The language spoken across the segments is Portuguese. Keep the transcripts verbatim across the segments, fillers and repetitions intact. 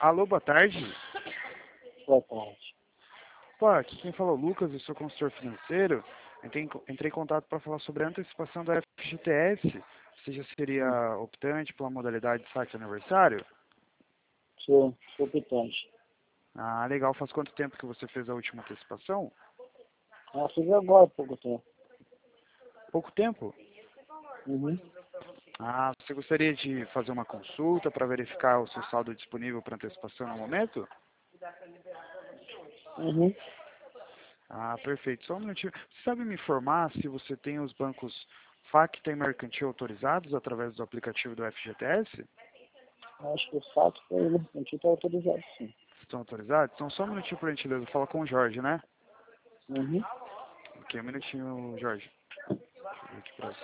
Alô, boa tarde. Boa tarde. Pô, aqui quem falou é o Lucas, eu sou consultor financeiro. Entrei em, co- entrei em contato para falar sobre a antecipação da F G T S. Você já Hum, seria optante pela modalidade de saque aniversário? Sou, sou optante. Ah, legal. Faz quanto tempo que você fez a última antecipação? Ah, fiz agora há pouco tempo. Pouco tempo? Uhum. Ah, você gostaria de fazer uma consulta para verificar o seu saldo disponível para antecipação no momento? Uhum. Ah, perfeito. Só um minutinho. Você sabe me informar se você tem os bancos Facta e Mercantil autorizados através do aplicativo do F G T S? Acho que o fato foi ele. A gente está autorizado, sim. Estão autorizados? Então só um minutinho, por gentileza. Fala com o Jorge, né? Uhum. Ok, um minutinho, Jorge. Deixa eu ver aqui pra você.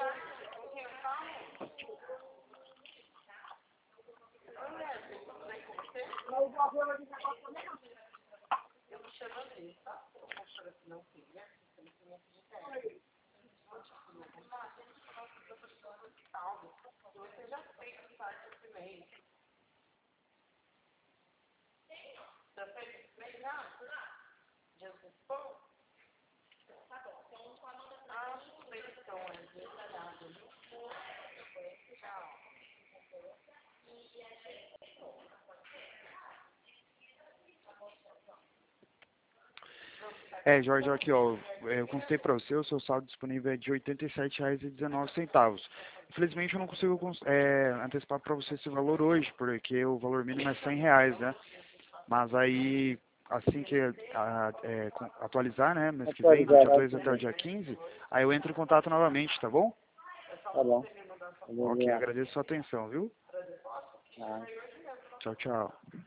É, Jorge, aqui, ó. Eu consultei para você, o seu saldo disponível é de oitenta e sete reais e dezenove centavos. Infelizmente eu não consigo cons- é, antecipar para você esse valor hoje, porque o valor mínimo é cem reais, né? Mas aí, assim que a- é, com- atualizar, né, mês que vem, do dia Atualizado, dois tudo até o bem. dia quinze, aí eu entro em contato novamente, tá bom? Tá bom. Ok, Obrigado. agradeço a sua atenção, viu? Ah. Tchau, tchau.